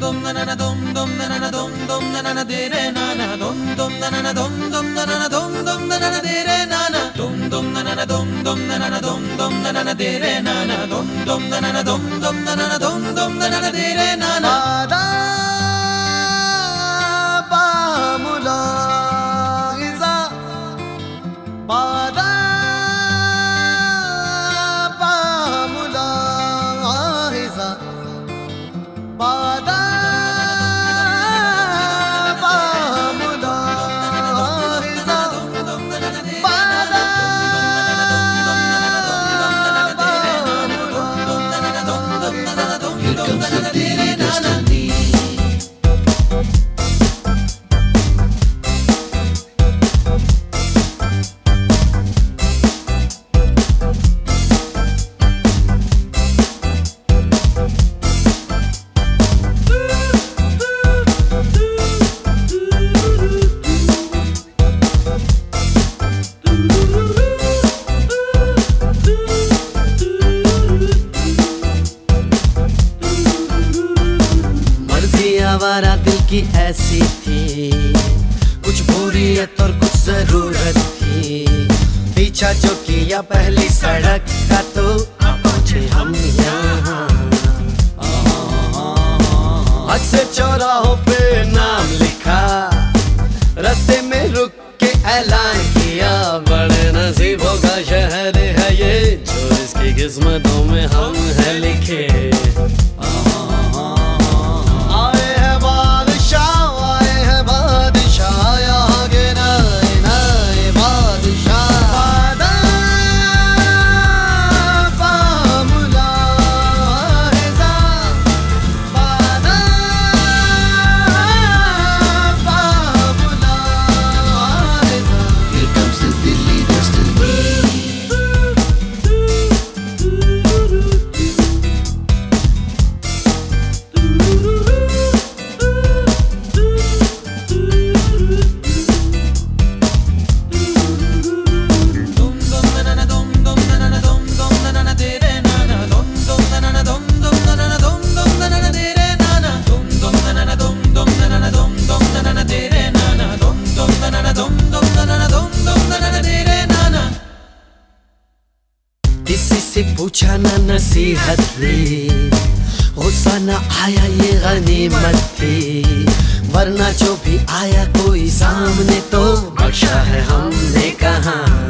dum na na dum dum na na dum dum na na de re na na dum dum na na dum dum na na dum dum na na de re na na dum dum na na dum dum na na dum dum na na de re na na dum dum na na dum dum na na dum dum na na de re na na आवारा दिल की ऐसी थी, कुछ बोरियत और कुछ जरूरत थी। पीछा जो किया पहली सड़क का तो पहुंचे हम यहाँ। हद से चौराहों पे नाम लिखा, रास्ते में रुक के ऐलान किया, बड़े नसीबों का शहर है ये जो इसकी किस्मतों में हम है लिखे। किसी से पूछा ना नसीहत ली, गुस्सा न आया ये गनीमत थी, वरना जो भी आया कोई सामने तो बख्शा है हमने कहाँ।